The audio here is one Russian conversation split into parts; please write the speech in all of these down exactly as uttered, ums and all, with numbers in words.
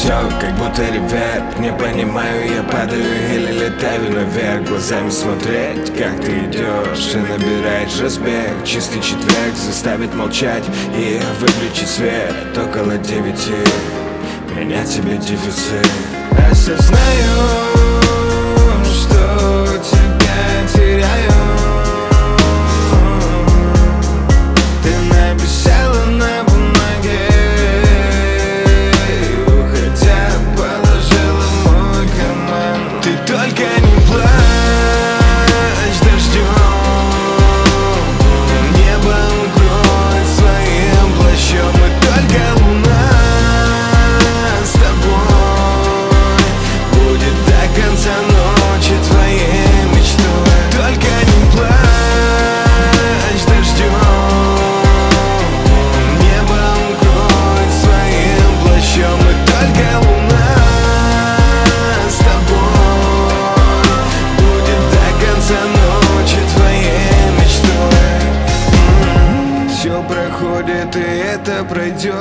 все как будто ревет. Не понимаю, я падаю или летаю наверх. Глазами смотреть, как ты идешь и набираешь разбег. Чистый четверг заставит молчать и выключить свет. Около девяти меня тебе дефицит. Осознаю, что тебя теряю. Ты написала на бумаге, уходя положила в мой карман. Ты только не плачь дождем, небо укроет своим плащом. И только луна с тобой будет до конца ночи твоей мечтой. Только не плачь дождем, небо укроет своим плащом. И только луна с тобой будет до конца ночи твоей мечтой. Все проходит, и это пройдет.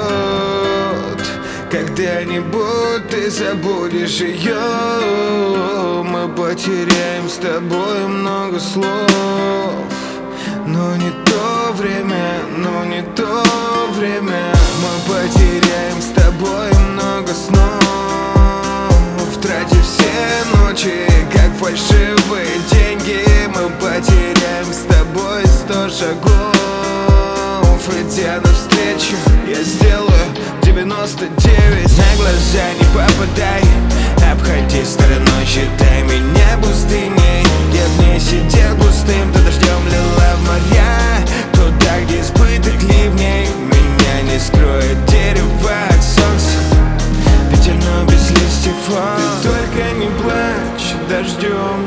Когда-нибудь ты забудешь ее. Мы потеряем с тобой много слов. Но не то время, но не то время. Мы потеряем с тобой много снов, втратив все ночи, как фальшивые деньги. Мы потеряем с тобой сто шагов. Идя навстречу, я сделаю девяносто девять. На глаза не попадай, обходи стороной, считай меня пустыней. Я в ней сидел пустым, то дождем лила в моря. Туда, где избыток ливней, меня не скроет дерево от солнца, ведь оно без листьев. Ты только не плачь дождем,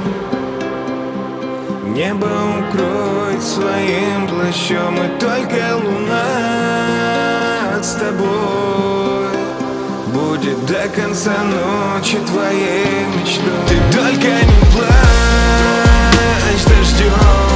небо укроет своим плащом. И только луна с тобой будет до конца ночи твоей мечтой. Ты только не плачь дождем,